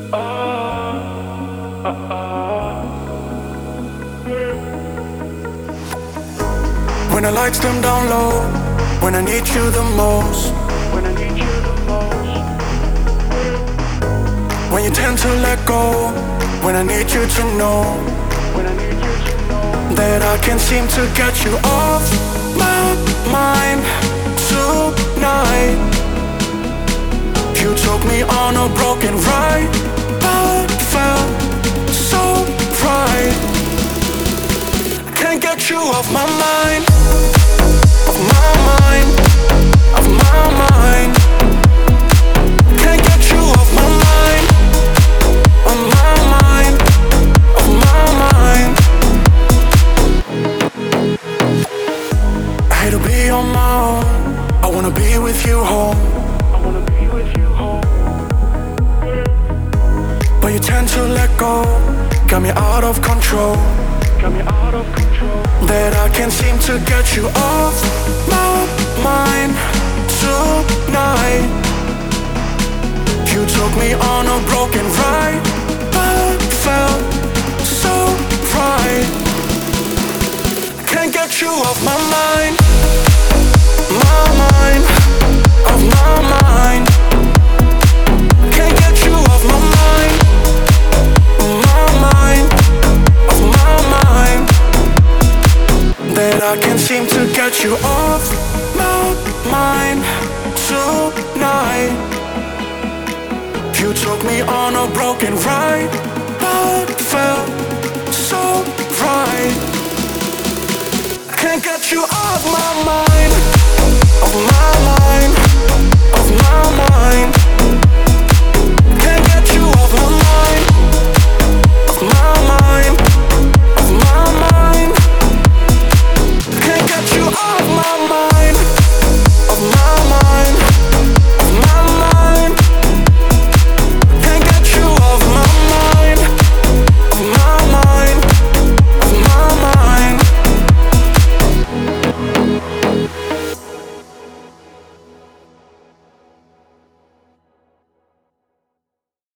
When the lights dim down low, when I need you the most, when you tend to let go, when I need you to know that I can't seem to get you off my mind tonight. You took me on a broken ride, but felt so right. Can't get you off my mind, off my mind, off my mind. Can't get you off my mind, on my mind, off my mind. I hate to be on my own, I wanna be with you home. But you tend to let go, got me out of control. That I can't seem to get you off my mind tonight. You took me on a broken ride, but felt so right. Can't get you off my mind, my mind, off my mind. Can't get you off my mind, my mind, off my mind. That I can't seem to get you off my mind tonight. You took me on a broken ride, but felt so right. Can't get you off my mind, off my mind, off my mind.